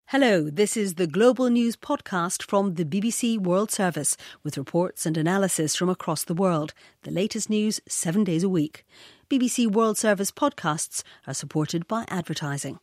Hello, this is the Global News podcast from the BBC World Service with reports and analysis from across the world. The latest news 7 days a week. BBC World Service podcasts are supported by advertising.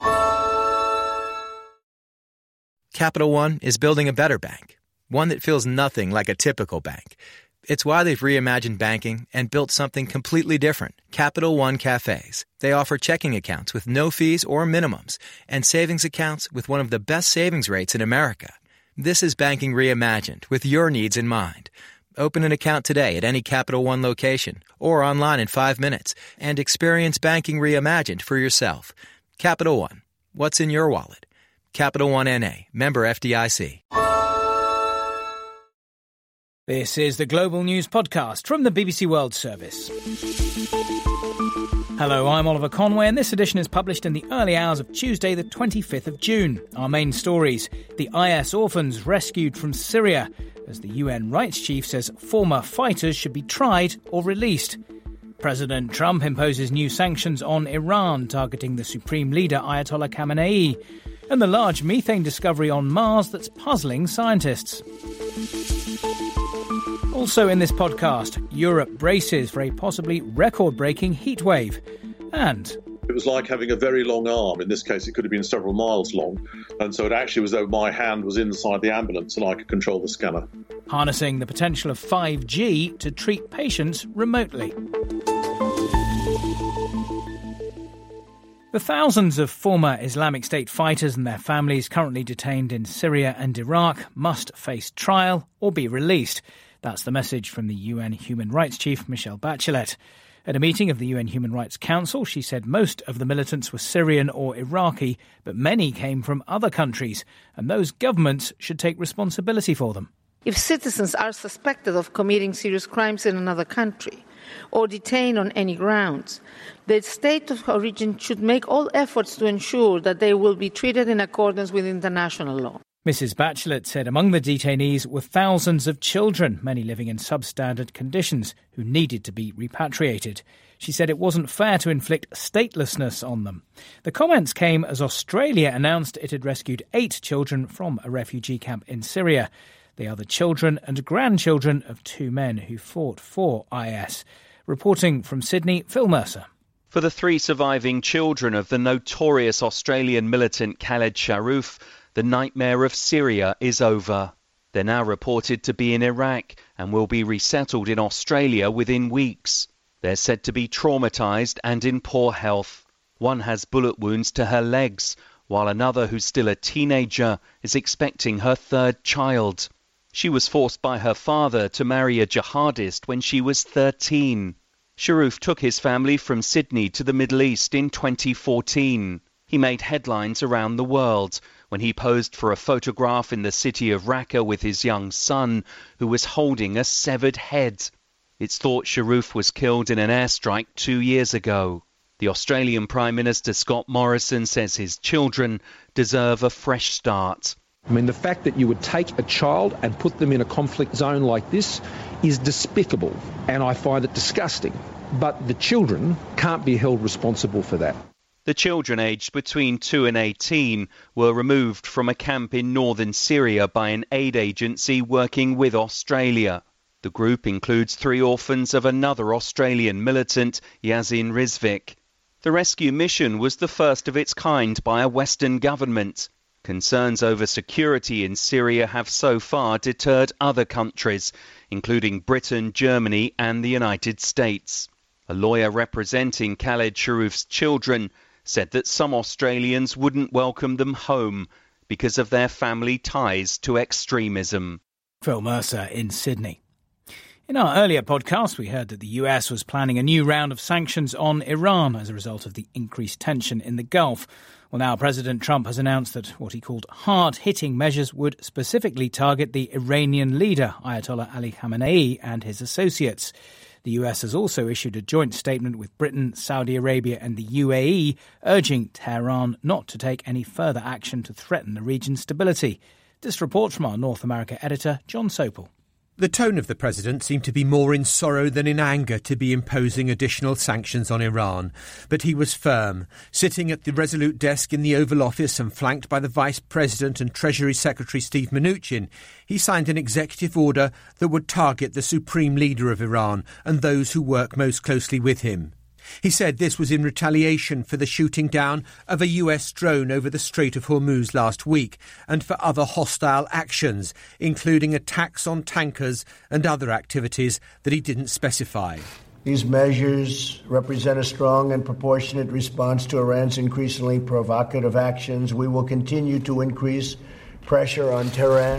Capital One is building a better bank, one that feels nothing like a typical bank. It's why they've reimagined banking and built something completely different, Capital One Cafes. They offer checking accounts with no fees or minimums and savings accounts with one of the best savings rates in America. This is banking reimagined with your needs in mind. Open an account today at any Capital One location or online in 5 minutes and experience banking reimagined for yourself. Capital One, what's in your wallet? Capital One N.A., member FDIC. This is the Global News Podcast from the BBC World Service. Hello, I'm Oliver Conway, and this edition is published in the early hours of Tuesday, the 25th of June. Our main stories: the IS orphans rescued from Syria, as the UN rights chief says former fighters should be tried or released. President Trump imposes new sanctions on Iran, targeting the supreme leader Ayatollah Khamenei, and the large methane discovery on Mars that's puzzling scientists. Also in this podcast, Europe braces for a possibly record-breaking heatwave. And it was like having a very long arm. In this case, it could have been several miles long. And so it actually was as though my hand was inside the ambulance and I could control the scanner. Harnessing the potential of 5G to treat patients remotely. The thousands of former Islamic State fighters and their families currently detained in Syria and Iraq must face trial or be released. That's the message from the UN Human Rights Chief, Michelle Bachelet. At a meeting of the UN Human Rights Council, she said most of the militants were Syrian or Iraqi, but many came from other countries, and those governments should take responsibility for them. If citizens are suspected of committing serious crimes in another country or detained on any grounds, the state of origin should make all efforts to ensure that they will be treated in accordance with international law. Mrs. Bachelet said among the detainees were thousands of children, many living in substandard conditions, who needed to be repatriated. She said it wasn't fair to inflict statelessness on them. The comments came as Australia announced it had rescued 8 children from a refugee camp in Syria. They are the children and grandchildren of 2 men who fought for IS. Reporting from Sydney, Phil Mercer. For the 3 surviving children of the notorious Australian militant Khaled Sharrouf, the nightmare of Syria is over. They're now reported to be in Iraq and will be resettled in Australia within weeks. They're said to be traumatised and in poor health. One has bullet wounds to her legs, while another, who's still a teenager, is expecting her 3rd child. She was forced by her father to marry a jihadist when she was 13. Sharrouf took his family from Sydney to the Middle East in 2014. He made headlines around the world when he posed for a photograph in the city of Raqqa with his young son, who was holding a severed head. It's thought Sharrouf was killed in an airstrike 2 years ago. The Australian Prime Minister Scott Morrison says his children deserve a fresh start. I mean, the fact that you would take a child and put them in a conflict zone like this is despicable, and I find it disgusting. But the children can't be held responsible for that. The children aged between 2 and 18 were removed from a camp in northern Syria by an aid agency working with Australia. The group includes 3 orphans of another Australian militant, Yazin Rizvik. The rescue mission was the first of its kind by a Western government. Concerns over security in Syria have so far deterred other countries, including Britain, Germany and the United States. A lawyer representing Khaled Sharrouf's children said that some Australians wouldn't welcome them home because of their family ties to extremism. Phil Mercer in Sydney. In our earlier podcast, we heard that the US was planning a new round of sanctions on Iran as a result of the increased tension in the Gulf. Well, now President Trump has announced that what he called hard-hitting measures would specifically target the Iranian leader, Ayatollah Ali Khamenei, and his associates. The US has also issued a joint statement with Britain, Saudi Arabia and the UAE, urging Tehran not to take any further action to threaten the region's stability. This report from our North America editor, John Sopel. The tone of the president seemed to be more in sorrow than in anger to be imposing additional sanctions on Iran. But he was firm, sitting at the Resolute desk in the Oval Office and flanked by the Vice President and Treasury Secretary Steve Mnuchin. He signed an executive order that would target the supreme leader of Iran and those who work most closely with him. He said this was in retaliation for the shooting down of a US drone over the Strait of Hormuz last week and for other hostile actions, including attacks on tankers and other activities that he didn't specify. These measures represent a strong and proportionate response to Iran's increasingly provocative actions. We will continue to increase pressure on Tehran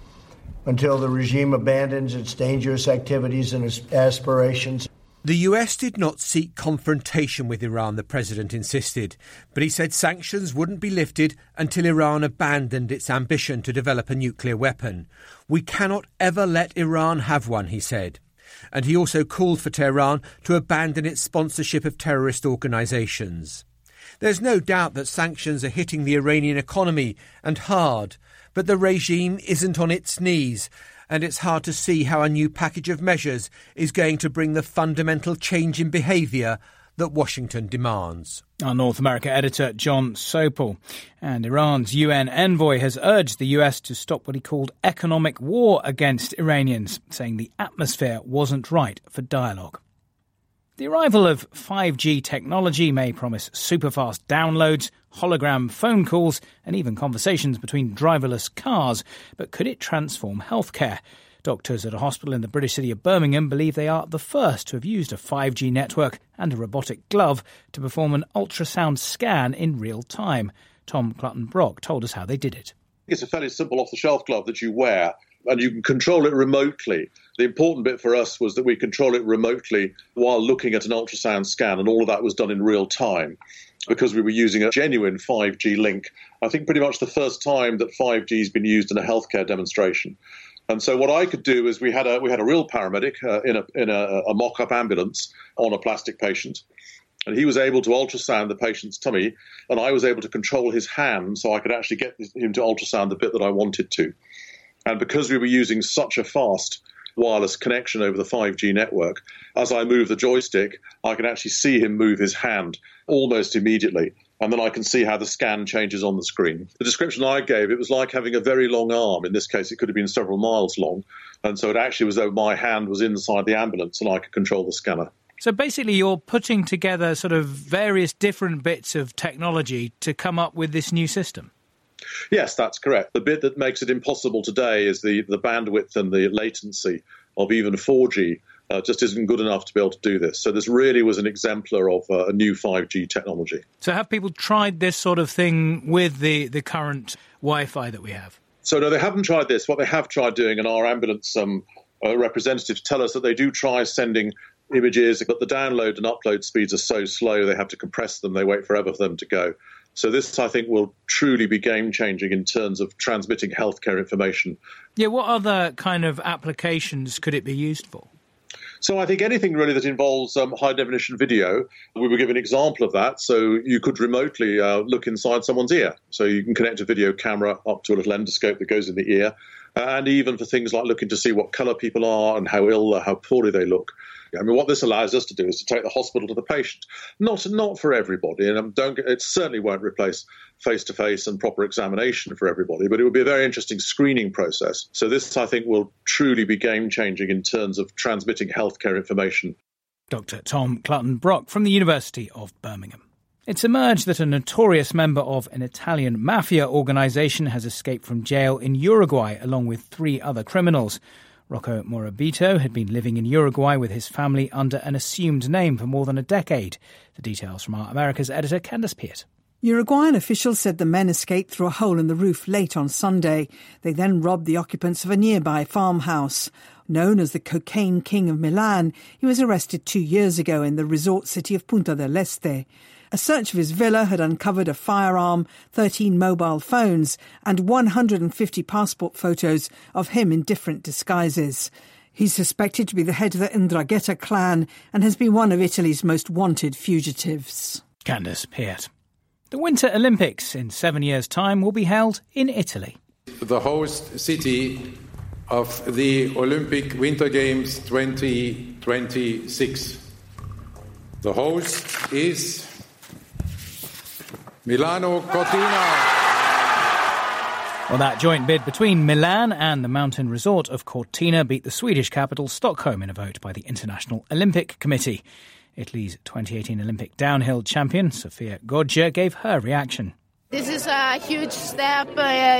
until the regime abandons its dangerous activities and its aspirations. The US did not seek confrontation with Iran, the president insisted, but he said sanctions wouldn't be lifted until Iran abandoned its ambition to develop a nuclear weapon. We cannot ever let Iran have one, he said. And he also called for Tehran to abandon its sponsorship of terrorist organisations. There's no doubt that sanctions are hitting the Iranian economy, and hard, but the regime isn't on its knees, and it's hard to see how a new package of measures is going to bring the fundamental change in behaviour that Washington demands. Our North America editor, John Sopel. And Iran's UN envoy has urged the US to stop what he called economic war against Iranians, saying the atmosphere wasn't right for dialogue. The arrival of 5G technology may promise superfast downloads, hologram phone calls and even conversations between driverless cars. But could it transform healthcare? Doctors at a hospital in the British city of Birmingham believe they are the first to have used a 5G network and a robotic glove to perform an ultrasound scan in real time. Tom Clutton-Brock told us how they did it. It's a fairly simple off-the-shelf glove that you wear, and you can control it remotely. The important bit for us was that we control it remotely while looking at an ultrasound scan, and all of that was done in real time because we were using a genuine 5G link. I think pretty much the first time that 5G has been used in a healthcare demonstration. And so what I could do is we had a real paramedic in a mock-up ambulance on a plastic patient. And he was able to ultrasound the patient's tummy, and I was able to control his hand so I could actually get him to ultrasound the bit that I wanted to. And because we were using such a fast wireless connection over the 5G network, as I move the joystick, I can actually see him move his hand almost immediately. And then I can see how the scan changes on the screen. The description I gave, it was like having a very long arm. In this case, it could have been several miles long. And so it actually was as though my hand was inside the ambulance and I could control the scanner. So basically you're putting together sort of various different bits of technology to come up with this new system. Yes, that's correct. The bit that makes it impossible today is the bandwidth and the latency of even 4G just isn't good enough to be able to do this. So this really was an exemplar of a new 5G technology. So have people tried this sort of thing with the current Wi-Fi that we have? So no, they haven't tried this. What they have tried doing, and our ambulance representatives tell us that they do try sending images, but the download and upload speeds are so slow they have to compress them. They wait forever for them to go. So this, I think, will truly be game-changing in terms of transmitting healthcare information. Yeah, what other kind of applications could it be used for? So I think anything really that involves high-definition video, we were given an example of that. So you could remotely look inside someone's ear. So you can connect a video camera up to a little endoscope that goes in the ear. And even for things like looking to see what colour people are and how ill, how poorly they look. I mean, what this allows us to do is to take the hospital to the patient. Not for everybody, and it certainly won't replace face-to-face and proper examination for everybody, but it would be a very interesting screening process. So this, I think, will truly be game-changing in terms of transmitting healthcare information. Dr. Tom Clutton-Brock from the University of Birmingham. It's emerged that a notorious member of an Italian mafia organisation has escaped from jail in Uruguay along with 3 other criminals. Rocco Morabito had been living in Uruguay with his family under an assumed name for more than a decade. The details from our America's editor, Candace Peart. Uruguayan officials said the men escaped through a hole in the roof late on Sunday. They then robbed the occupants of a nearby farmhouse. Known as the Cocaine King of Milan, he was arrested 2 years ago in the resort city of Punta del Este. A search of his villa had uncovered a firearm, 13 mobile phones and 150 passport photos of him in different disguises. He's suspected to be the head of the 'Ndrangheta clan and has been one of Italy's most wanted fugitives. Candace Peart. The Winter Olympics in 7 years' time will be held in Italy. The host city of the Olympic Winter Games 2026. The host is Milano Cortina. Well, that joint bid between Milan and the mountain resort of Cortina beat the Swedish capital Stockholm in a vote by the International Olympic Committee. Italy's 2018 Olympic downhill champion, Sofia Goggia, gave her reaction. This is a huge step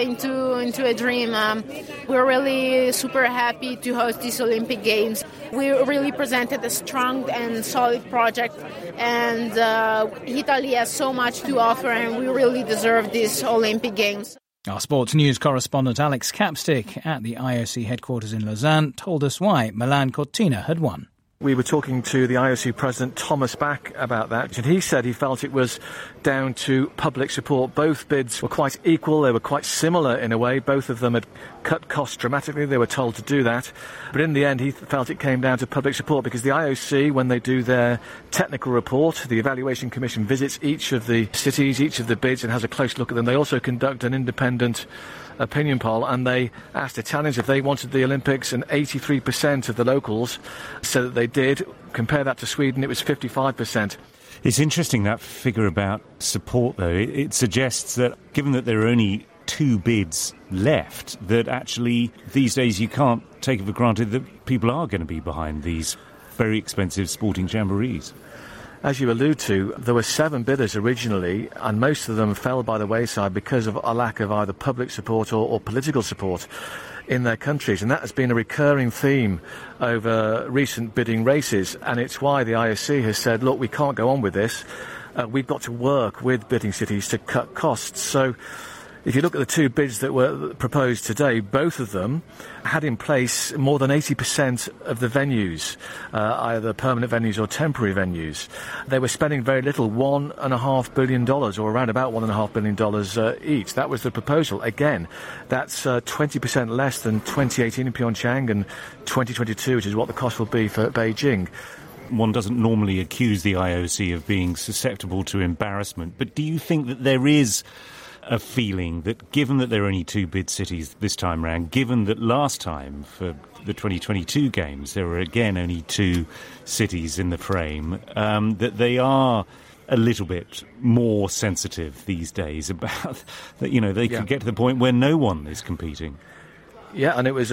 into a dream. We're really super happy to host these Olympic Games. We really presented a strong and solid project, and Italy has so much to offer, and we really deserve these Olympic Games. Our sports news correspondent Alex Capstick at the IOC headquarters in Lausanne told us why Milan Cortina had won. We were talking to the IOC president, Thomas Bach, about that, and he said he felt it was down to public support. Both bids were quite equal, they were quite similar in a way. Both of them had cut costs dramatically, they were told to do that. But in the end, he felt it came down to public support because the IOC, when they do their technical report, the Evaluation Commission visits each of the cities, each of the bids, and has a close look at them. They also conduct an independent opinion poll, and they asked Italians if they wanted the Olympics, and 83% of the locals said that they did. Compare that to Sweden, it was 55%. It's interesting, that figure about support, though. It suggests that, given that there are only 2 bids left, that actually these days you can't take it for granted that people are going to be behind these very expensive sporting jamborees. As you allude to, there were 7 bidders originally, and most of them fell by the wayside because of a lack of either public support or political support in their countries. And that has been a recurring theme over recent bidding races. And it's why the IOC has said, look, we can't go on with this. We've got to work with bidding cities to cut costs. So if you look at the 2 bids that were proposed today, both of them had in place more than 80% of the venues, either permanent venues or temporary venues. They were spending very little, $1.5 billion, or around about $1.5 billion each. That was the proposal. Again, that's 20% less than 2018 in Pyeongchang and 2022, which is what the cost will be for Beijing. One doesn't normally accuse the IOC of being susceptible to embarrassment, but do you think that there is a feeling that, given that there are only 2 bid cities this time round, given that last time for the 2022 games there were again only 2 cities in the frame, that they are a little bit more sensitive these days about that, they could get to the point where no one is competing? Yeah, and it was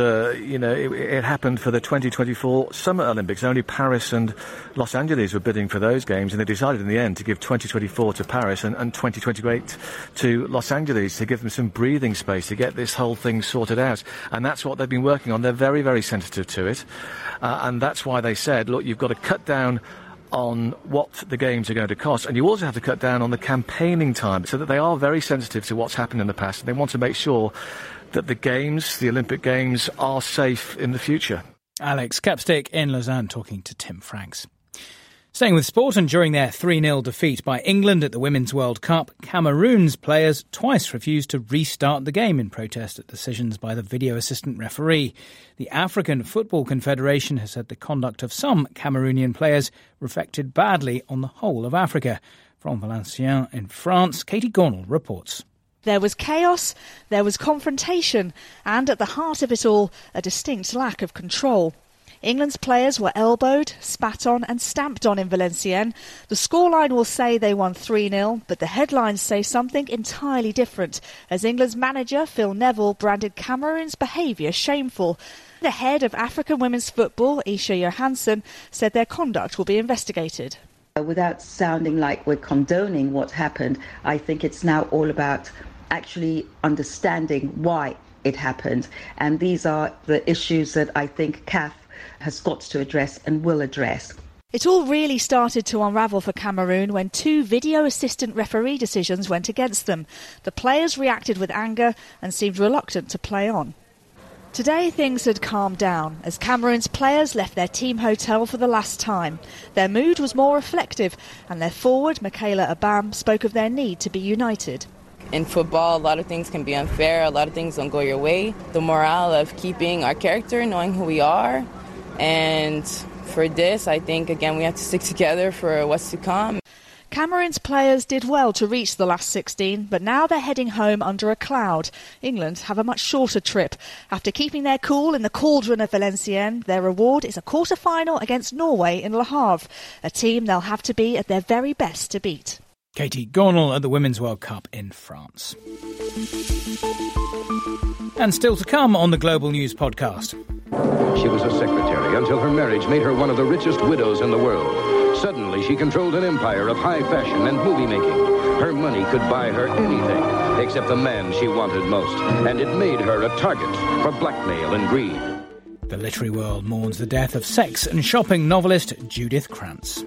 it happened for the 2024 Summer Olympics. Only Paris and Los Angeles were bidding for those games, and they decided in the end to give 2024 to Paris and 2028 to Los Angeles to give them some breathing space to get this whole thing sorted out. And that's what they've been working on. They're very, very sensitive to it. And that's why they said, look, you've got to cut down on what the games are going to cost, and you also have to cut down on the campaigning time, so that they are very sensitive to what's happened in the past, and they want to make sure that the Games, the Olympic Games, are safe in the future. Alex Capstick in Lausanne talking to Tim Franks. Staying with sport, and during their 3-0 defeat by England at the Women's World Cup, Cameroon's players twice refused to restart the game in protest at decisions by the video assistant referee. The African Football Confederation has said the conduct of some Cameroonian players reflected badly on the whole of Africa. From Valenciennes in France, Katie Gornell reports. There was chaos, there was confrontation, and at the heart of it all, a distinct lack of control. England's players were elbowed, spat on and stamped on in Valenciennes. The scoreline will say they won 3-0, but the headlines say something entirely different, as England's manager, Phil Neville, branded Cameroon's behaviour shameful. The head of African women's football, Isha Johansson, said their conduct will be investigated. Without sounding like we're condoning what happened, I think it's now all about actually understanding why it happened. And these are the issues that I think CAF has got to address and will address. It all really started to unravel for Cameroon when 2 video assistant referee decisions went against them. The players reacted with anger and seemed reluctant to play on. Today things had calmed down as Cameroon's players left their team hotel for the last time. Their mood was more reflective, and their forward, Michaela Abam, spoke of their need to be united. In football, a lot of things can be unfair, a lot of things don't go your way. The morale of keeping our character, knowing who we are, and for this, I think, again, we have to stick together for what's to come. Cameroon's players did well to reach the last 16, but now they're heading home under a cloud. England have a much shorter trip. After keeping their cool in the cauldron of Valenciennes, their reward is a quarter-final against Norway in Le Havre, a team they'll have to be at their very best to beat. Katie Gornall at the Women's World Cup in France. And still to come on the Global News podcast. She was a secretary until her marriage made her one of the richest widows in the world. Suddenly, she controlled an empire of high fashion and movie making. Her money could buy her anything except the man she wanted most, and it made her a target for blackmail and greed. The literary world mourns the death of sex and shopping novelist Judith Krantz.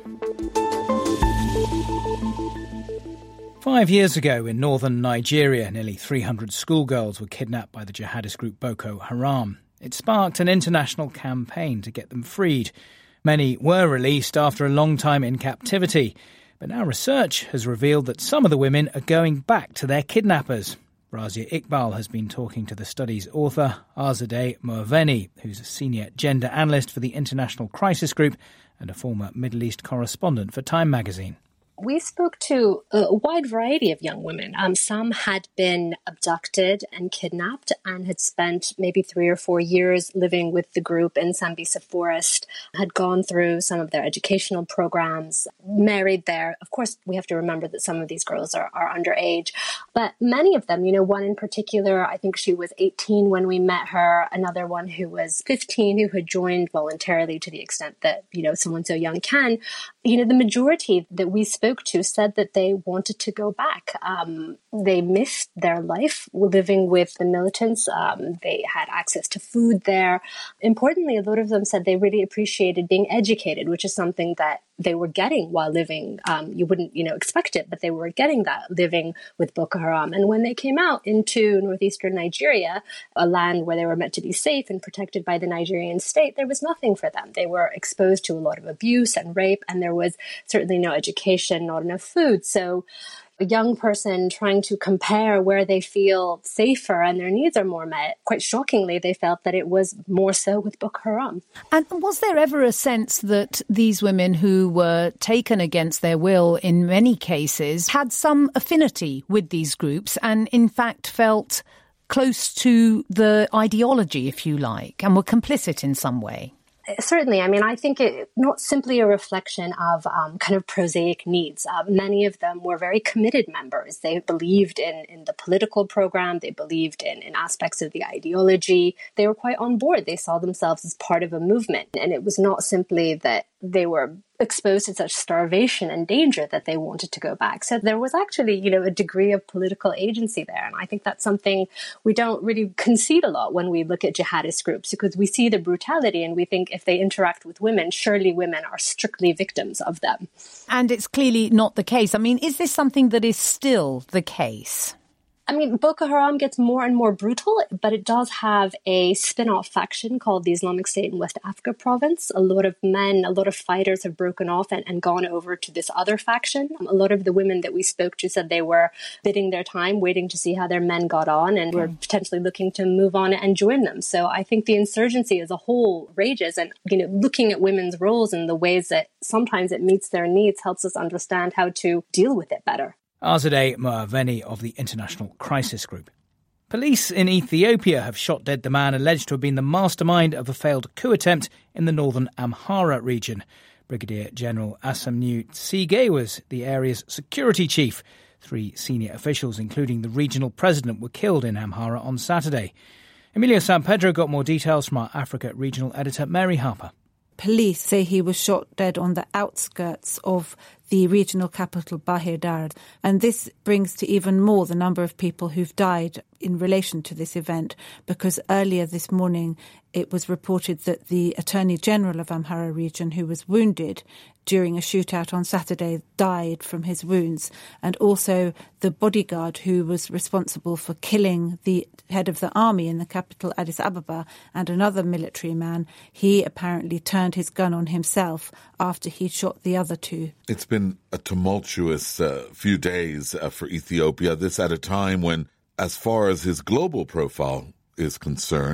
5 years ago in northern Nigeria, nearly 300 schoolgirls were kidnapped by the jihadist group Boko Haram. It sparked an international campaign to get them freed. Many were released after a long time in captivity, but now research has revealed that some of the women are going back to their kidnappers. Razia Iqbal has been talking to the study's author, Azadeh Moaveni, who's a senior gender analyst for the International Crisis Group and a former Middle East correspondent for Time magazine. We spoke to a wide variety of young women. Some had been abducted and kidnapped and had spent maybe 3 or 4 years living with the group in Sambisa Forest, had gone through some of their educational programs, married there. Of course, we have to remember that some of these girls are underage. But many of them, one in particular, I think she was 18 when we met her, another one who was 15 who had joined voluntarily to the extent that, someone so young can. The majority that we spoke to said that they wanted to go back. They missed their life living with the militants. They had access to food there. Importantly, a lot of them said they really appreciated being educated, which is something that they were getting while living. You wouldn't, expect it, but they were getting that living with Boko Haram. And when they came out into northeastern Nigeria, a land where they were meant to be safe and protected by the Nigerian state, there was nothing for them. They were exposed to a lot of abuse and rape, and there was certainly no education, not enough food. So a young person trying to compare where they feel safer and their needs are more met, quite shockingly, they felt that it was more so with Boko Haram. And was there ever a sense that these women who were taken against their will in many cases had some affinity with these groups and in fact felt close to the ideology, if you like, and were complicit in some way? Certainly. I think it's not simply a reflection of kind of prosaic needs. Many of them were very committed members. They believed in the political program. They believed in aspects of the ideology. They were quite on board. They saw themselves as part of a movement. And it was not simply that they were exposed to such starvation and danger that they wanted to go back. So there was actually, a degree of political agency there. And I think that's something we don't really concede a lot when we look at jihadist groups, because we see the brutality and we think if they interact with women, surely women are strictly victims of them. And it's clearly not the case. Is this something that is still the case? Boko Haram gets more and more brutal, but it does have a spin-off faction called the Islamic State in West Africa province. A lot of men, a lot of fighters have broken off and gone over to this other faction. A lot of the women that we spoke to said they were biding their time, waiting to see how their men got on, and were potentially looking to move on and join them. So I think the insurgency as a whole rages, and looking at women's roles and the ways that sometimes it meets their needs helps us understand how to deal with it better. Azadeh Moaveni of the International Crisis Group. Police in Ethiopia have shot dead the man alleged to have been the mastermind of a failed coup attempt in the northern Amhara region. Brigadier General Asamnew Tsige was the area's security chief. 3 senior officials, including the regional president, were killed in Amhara on Saturday. Emilio San Pedro got more details from our Africa regional editor Mary Harper. Police say he was shot dead on the outskirts of the regional capital Bahir Dar. And this brings to even more the number of people who've died in relation to this event, because earlier this morning it was reported that the Attorney General of Amhara region, who was wounded during a shootout on Saturday, died from his wounds. And also the bodyguard who was responsible for killing the head of the army in the capital, Addis Ababa, and another military man, he apparently turned his gun on himself after he'd shot the other 2. It's been a tumultuous few days for Ethiopia, this at a time when, as far as his global profile is concerned,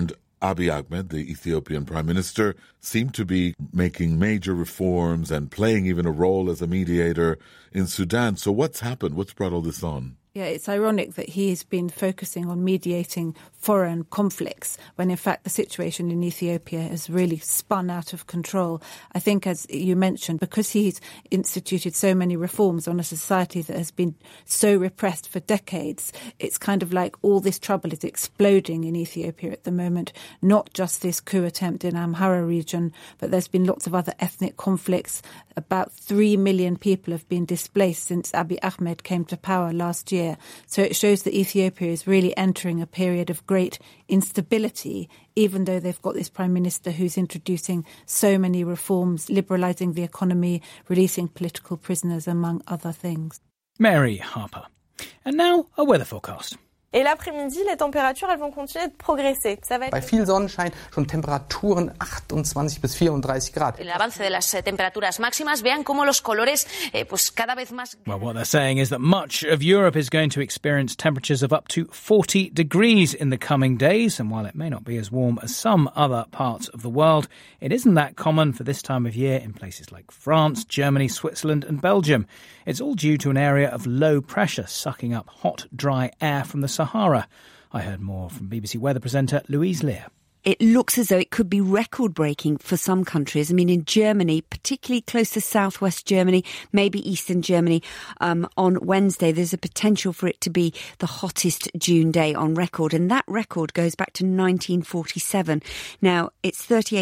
Abiy Ahmed, the Ethiopian Prime Minister, seemed to be making major reforms and playing even a role as a mediator in Sudan. So what's happened? What's brought all this on? Yeah, it's ironic that he has been focusing on mediating foreign conflicts when, in fact, the situation in Ethiopia has really spun out of control. I think, as you mentioned, because he's instituted so many reforms on a society that has been so repressed for decades, it's kind of like all this trouble is exploding in Ethiopia at the moment, not just this coup attempt in Amhara region, but there's been lots of other ethnic conflicts. About 3 million people have been displaced since Abiy Ahmed came to power last year. So it shows that Ethiopia is really entering a period of great instability, even though they've got this prime minister who's introducing so many reforms, liberalising the economy, releasing political prisoners, among other things. Mary Harper. And now a weather forecast. Et l'après-midi, les températures elles vont continuer de progresser. Bei viel Sonnenschein schon Temperaturen 28 bis 34 Grad. El avance de las temperaturas máximas, vean cómo los colores pues cada vez más. Well, what they're saying is that much of Europe is going to experience temperatures of up to 40 degrees in the coming days, and while it may not be as warm as some other parts of the world, it isn't that common for this time of year in places like France, Germany, Switzerland and Belgium. It's all due to an area of low pressure sucking up hot, dry air from the Sahara. I heard more from BBC weather presenter Louise Lear. It looks as though it could be record-breaking for some countries. I mean, in Germany, particularly close to southwest Germany, maybe eastern Germany, on Wednesday, there's a potential for it to be the hottest June day on record. And that record goes back to 1947. Now, it's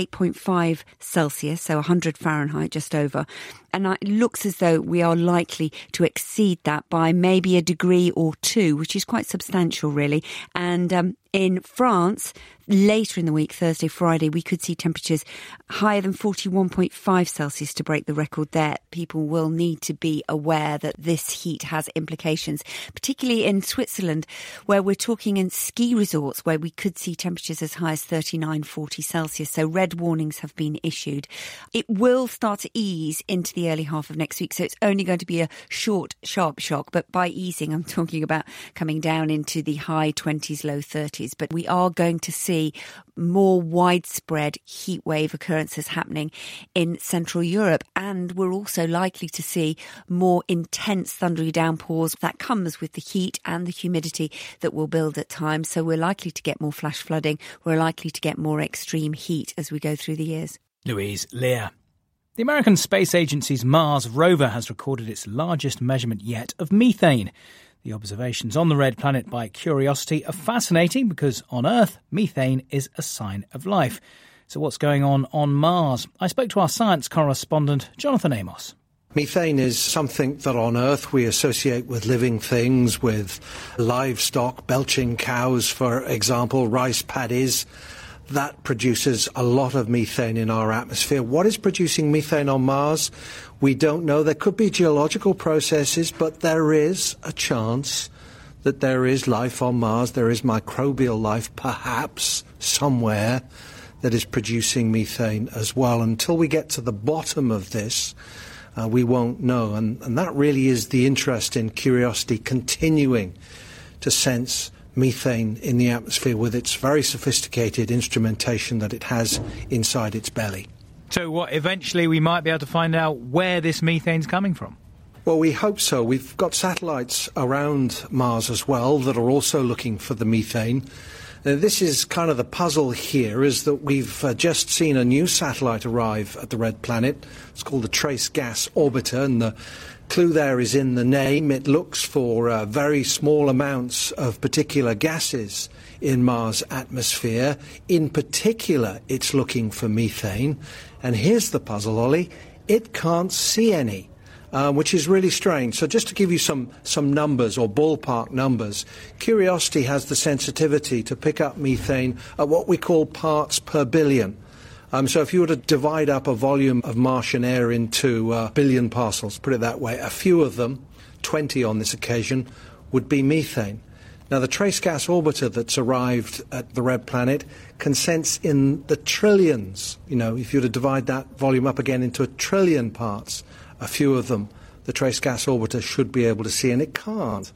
38.5 Celsius, so 100 Fahrenheit, just over. And it looks as though we are likely to exceed that by maybe a degree or two, which is quite substantial, really. And in France, later in the week, Thursday, Friday, we could see temperatures higher than 41.5 Celsius to break the record there. People will need to be aware that this heat has implications, particularly in Switzerland, where we're talking in ski resorts where we could see temperatures as high as 39, 40 Celsius. So red warnings have been issued. It will start to ease into the early half of next week, so it's only going to be a short, sharp shock. But by easing, I'm talking about coming down into the high 20s, low 30s. But we are going to see more widespread heat wave occurrences happening in Central Europe. And we're also likely to see more intense thundery downpours. That comes with the heat and the humidity that will build at times. So we're likely to get more flash flooding. We're likely to get more extreme heat as we go through the years. Louise Lear. The American Space Agency's Mars rover has recorded its largest measurement yet of methane. The observations on the red planet by Curiosity are fascinating because on Earth, methane is a sign of life. So what's going on Mars? I spoke to our science correspondent, Jonathan Amos. Methane is something that on Earth we associate with living things, with livestock, belching cows, for example, rice paddies. That produces a lot of methane in our atmosphere. What is producing methane on Mars? We don't know. There could be geological processes, but there is a chance that there is life on Mars. There is microbial life, perhaps, somewhere that is producing methane as well. Until we get to the bottom of this, we won't know. And that really is the interest in Curiosity, continuing to sense methane in the atmosphere with its very sophisticated instrumentation that it has inside its belly. So what, eventually we might be able to find out where this methane's coming from? Well, we hope so. We've got satellites around Mars as well that are also looking for the methane. This is kind of the puzzle here, is that we've just seen a new satellite arrive at the Red Planet. It's called the Trace Gas Orbiter, and the clue there is in the name. It looks for very small amounts of particular gases in Mars' atmosphere. In particular, it's looking for methane. And here's the puzzle, Ollie. It can't see any, which is really strange. So just to give you some numbers or ballpark numbers, Curiosity has the sensitivity to pick up methane at what we call parts per billion. So if you were to divide up a volume of Martian air into a billion parcels, put it that way, a few of them, 20 on this occasion, would be methane. Now, the Trace Gas Orbiter that's arrived at the Red Planet can sense in the trillions. You know, if you were to divide that volume up again into a trillion parts, a few of them, the Trace Gas Orbiter should be able to see, and it can't.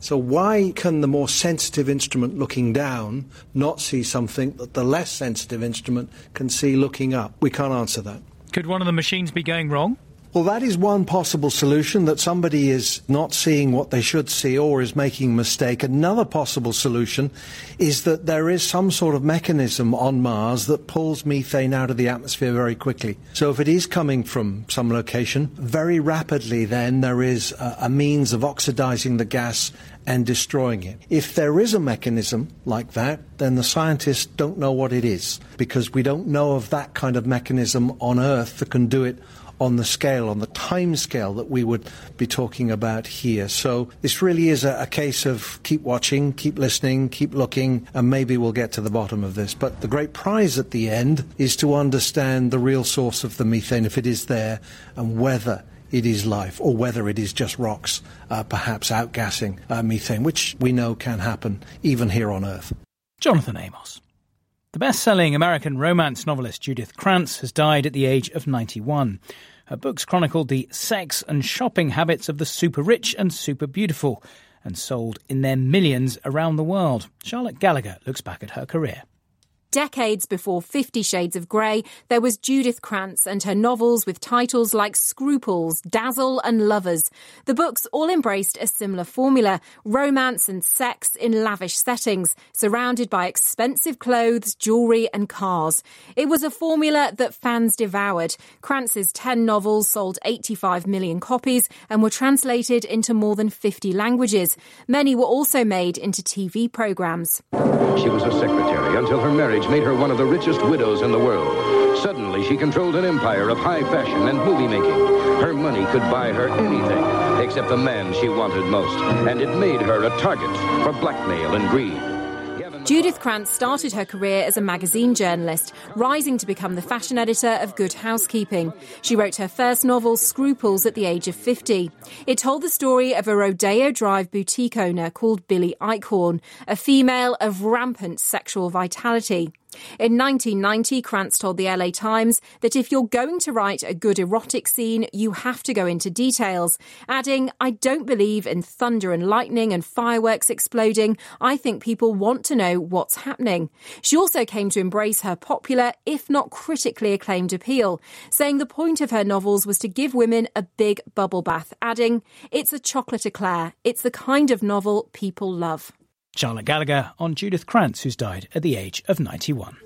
So why can the more sensitive instrument looking down not see something that the less sensitive instrument can see looking up? We can't answer that. Could one of the machines be going wrong? Well, that is one possible solution, that somebody is not seeing what they should see or is making a mistake. Another possible solution is that there is some sort of mechanism on Mars that pulls methane out of the atmosphere very quickly. So if it is coming from some location, very rapidly then there is a means of oxidizing the gas and destroying it. If there is a mechanism like that, then the scientists don't know what it is, because we don't know of that kind of mechanism on Earth that can do it on the scale, on the time scale that we would be talking about here. So this really is a case of keep watching, keep listening, keep looking, and maybe we'll get to the bottom of this. But the great prize at the end is to understand the real source of the methane, if it is there, and whether it is life or whether it is just rocks, perhaps outgassing methane, which we know can happen even here on Earth. Jonathan Amos. The best-selling American romance novelist Judith Krantz has died at the age of 91. Her books chronicled the sex and shopping habits of the super-rich and super-beautiful and sold in their millions around the world. Charlotte Gallagher looks back at her career. Decades before 50 Shades of Grey, there was Judith Krantz and her novels with titles like Scruples, Dazzle and Lovers. The books all embraced a similar formula, romance and sex in lavish settings, surrounded by expensive clothes, jewellery and cars. It was a formula that fans devoured. Krantz's 10 novels sold 85 million copies and were translated into more than 50 languages. Many were also made into TV programmes. She was a secretary until her marriage made her one of the richest widows in the world. Suddenly, she controlled an empire of high fashion and movie making. Her money could buy her anything except the man she wanted most, and it made her a target for blackmail and greed. Judith Krantz started her career as a magazine journalist, rising to become the fashion editor of Good Housekeeping. She wrote her first novel, Scruples, at the age of 50. It told the story of a Rodeo Drive boutique owner called Billy Eichhorn, a female of rampant sexual vitality. In 1990, Krantz told the LA Times that if you're going to write a good erotic scene, you have to go into details, adding, "I don't believe in thunder and lightning and fireworks exploding. I think people want to know what's happening." She also came to embrace her popular, if not critically acclaimed appeal, saying the point of her novels was to give women a big bubble bath, adding, "It's a chocolate eclair. It's the kind of novel people love." Charlotte Gallagher on Judith Krantz, who's died at the age of 91.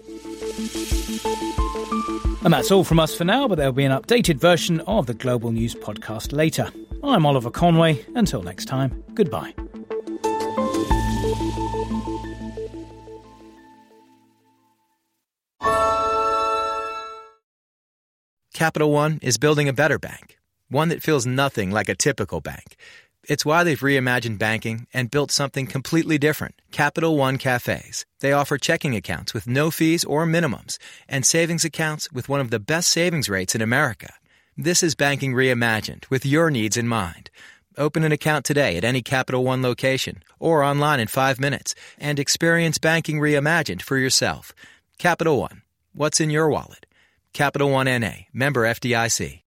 And that's all from us for now, but there'll be an updated version of the Global News podcast later. I'm Oliver Conway. Until next time, goodbye. Capital One is building a better bank, one that feels nothing like a typical bank. It's why they've reimagined banking and built something completely different, Capital One Cafes. They offer checking accounts with no fees or minimums and savings accounts with one of the best savings rates in America. This is banking reimagined with your needs in mind. Open an account today at any Capital One location or online in 5 minutes and experience banking reimagined for yourself. Capital One. What's in your wallet? Capital One N.A. Member FDIC.